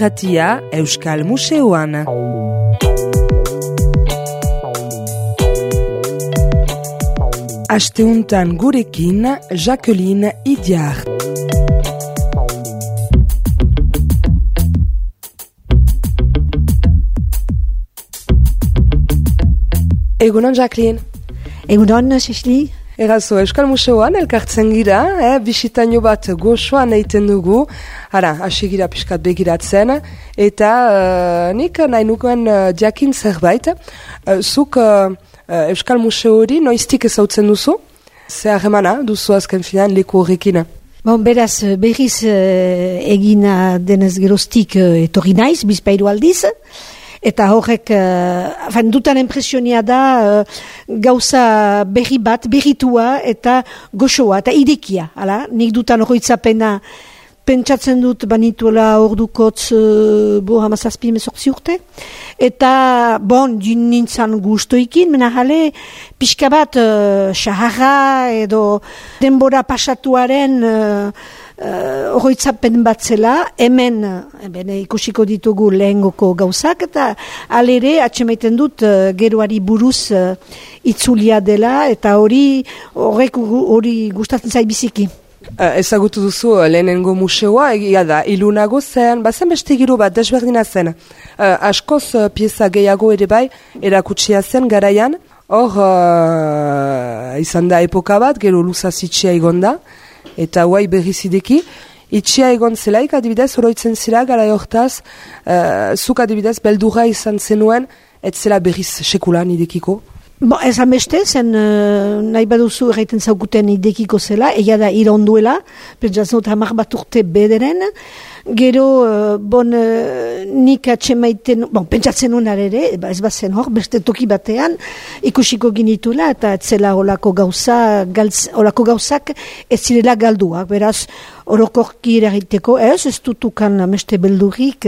irratia Euskal Museoan. Asteuntan gurekin Jacqueline Idiart. Egunon, Jacqueline. Egunon, Sisli. Erazo, Euskal Museoan elkartzen gira, bisitaino bat goxoan egiten dugu, hasi gira pixkat begiratzen, eta nik nahi nukuen jakin zerbait, zuk Euskal Museo hori noiztik ezautzen duzu? Ze harremana duzu azken finan leku horrekin? Beraz, berriz egina denez geroztik etorri naiz, bizpairu aldiz, eta horrek, dutan impresionia da gauza berri bat, berritua eta goxoa, eta idekia. Nik dutan horoitzapena pentsatzen dut banituela ordukotz 17 urte. Eta, nintzen gustoikin, mena jale, pixka bat xaharra edo denbora pasatuaren horoitzapen bat zela, hemen ikusiko ditugu lehengoko gauzak, eta alere atxemaiten dut geroari buruz itzulia dela, eta hori gustatzen zai biziki. Ezagutu duzu lehenengo museoa, egia da, ilunago zen, bazen beste giro bat, desberdina zen. Askoz pieza gehiago ere bai, erakutsia zen garaian, hor izan da epoka bat, gero luzaz itxia egonda, eta guai berrizideki, itxia egon zelaik adibidez, oroitzen zira gara hortaz, zuk adibidez, beldurra izan zenuen, ez zela berriz sekulan idekiko? Ezan beste, zen nahi baduzu erraiten zaukuten idekiko zela, egia da ironduela, pentsatzen dut 10 bat urte bederen, gero, nik atxemaiten, pentsatzen nuen ere, ez bat zen hor, beste toki batean, ikusiko ginituela, eta ez zela olako gauzak ez zirela galduak, beraz, orokorki eragiteko, ez dutukan ameste beldurrik,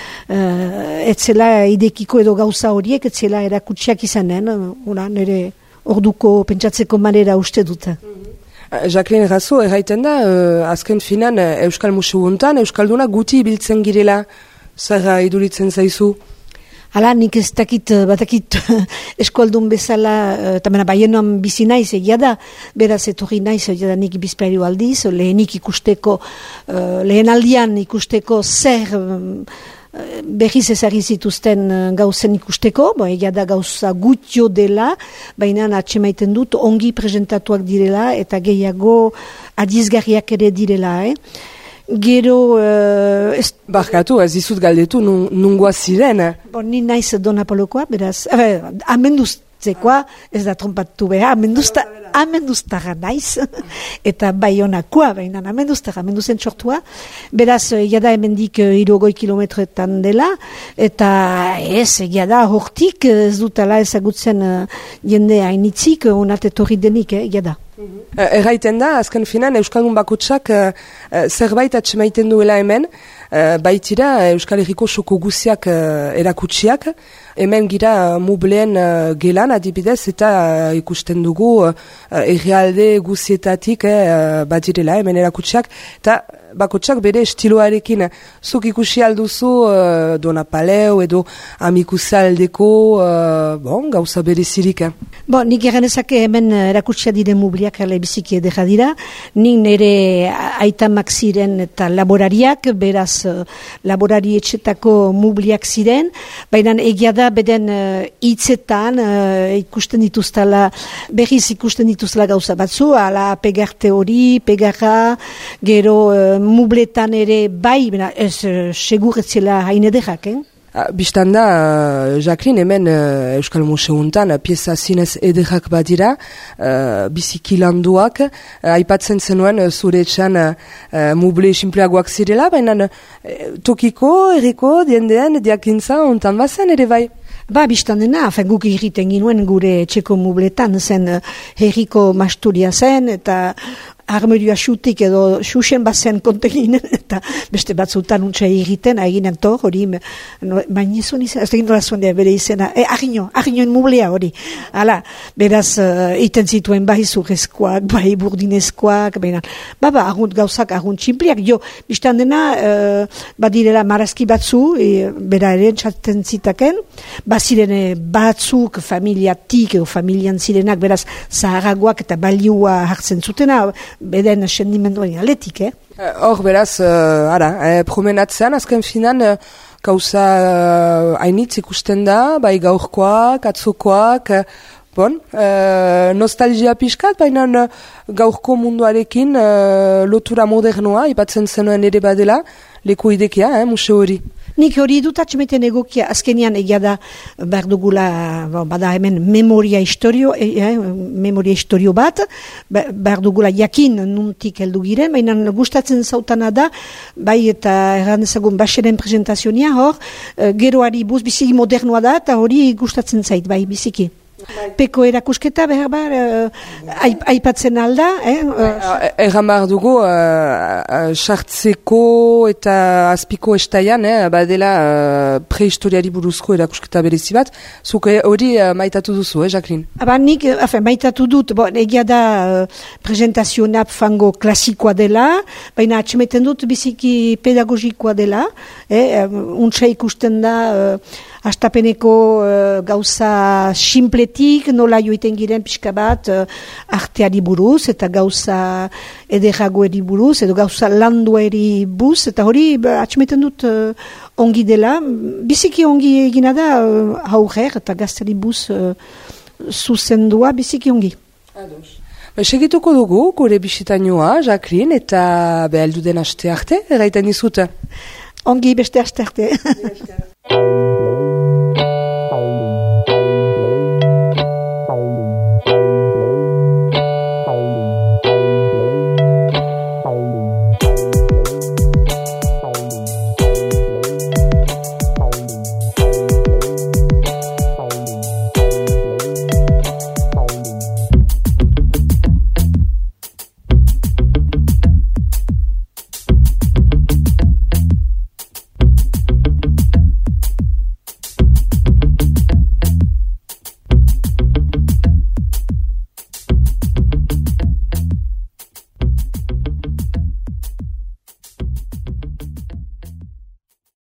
ez zela idekiko edo gauza horiek, ez zela erakutsiak izanen, nire orduko pentsatzeko manera uste dut. Jacqueline Razo, erraiten da, azken finan Euskal Museo hontan, Euskalduna guti ibiltzen girela, zerra iduritzen zaizu? Hala, nik ez batakit eskualdun bezala, eta baienan bizi naiz egia da, beraz etorri naiz egia da nik bizpairu aldiz, lehenik ikusteko, lehen aldian ikusteko zer berriz ezagri zituzten gauzen ikusteko, egia da gauza gutio dela, baina atxemaiten dut ongi presentatuak direla eta gehiago adizgarriak ere direla, Gero... Barkatu, ez dizut galdetu nungoa ziren. Ni naiz Donapolokoa, beraz, amenduztzekoa, ez da trompatu beha, amenduztara naiz, eta Baionakoa, baina amenduzen txortua, beraz, jada hemendik 60 kilometretan dela, eta egia da, hortik ez dutala ezagutzen jende hainitzik, onat etorri denik, jada. Erraiten da, azken finan, Euskaldun bakotsak zerbait atxemaiten duela hemen, baitira Euskal Herriko soko guziak erakutsiak, hemen gira mubleen gelan adibidez, eta ikusten dugu herrialde guzietatik badirela hemen erakutsiak, eta bakotsak bere estiloarekin zuk ikusi alduzu Donapaleu edo Amikuzaldeko gauza berezirik. Nik eganezake hemen erakutsia diren mubliak biziki edera dira, nik nire aitamak ziren eta laborariak, beraz laborari etxetako mubliak ziren, baina egia da beden hitzetan ikusten dituztala, berriz ikusten dituztala gauza batzu, ala pegarte hori, pegarra, gero mubletan ere bai, ez seguretzela hain ederrak, Bistan da, Jacqueline, hemen Euskal Museo hontan pieza zinez ederrak badira, biziki landuak, aipatzen zenuen zure etxan muble simpleagoak zirela, baina tokiko, erriko, diendean, diakintza hontan bazen ere bai. Bistan dena, guk egiten ginuen gure etxeko mubletan zen herriko masturia zen, eta armedioa xutik edo xuxen bazen konteginen, eta beste batzutan untsa egiten, eginen to, hori, baina izan izan, ez egin dola zuen bere izena, Arginoen mublea hori. Hala, beraz, iten zituen bai zurrezkoak, bai burdinezkoak, baina, argunt gauzak, argunt tximpliak, jo, biztan dena, badirela marazki batzu, bera ere entzaten zitaken, bazirene batzuk familiatik edo familian zirenak, beraz, zaharagoak eta baliua hartzen zutena, beden sendimenduaren aletik, Hor, beraz, promenatzean, azken finan, gauza hainitz ikusten da, bai gaurkoak, atzokoak, nostalgia pixkat, baina gaurko munduarekin lotura modernoa, ipatzen zenuen ere badela, leku idekia, museo hori. Nik hori dut atxemeten egokia, azkenian egia da, behar dugula, bada hemen memoria historio bat, behar dugula jakin nuntik heldu giren, baina gustatzen zautana da, bai eta erran ezagun baseren presentazionia hor, geroari buz biziki modernoa da, eta hori gustatzen zait, bai, biziki. Peko erakusketa behar aipatzen alda. Erran behar dugu, sartzeko eta azpiko estaian, badela prehistoriari buruzko erakusketa berezi bat. Zuk hori maitatu duzu, Jacqueline? Nik maitatu dut, egia da presentazioa fango klasikoa dela, baina atxemeten dut biziki pedagogikoa dela, untsa ikusten da astapeneko gauza simpletik, nola joiten giren pixka bat arteari buruz, eta gauza ederagoeri buruz, edo gauza landueri buruz, eta hori atxemeten dut ongi dela, biziki ongi egina da hauger, eta gazteri buruz zuzendua biziki ongi. Segituko dugu, gure bisitainoa, Jacqueline, eta heldu den aste arte, erraiten dizut. Ongi beste aste arte.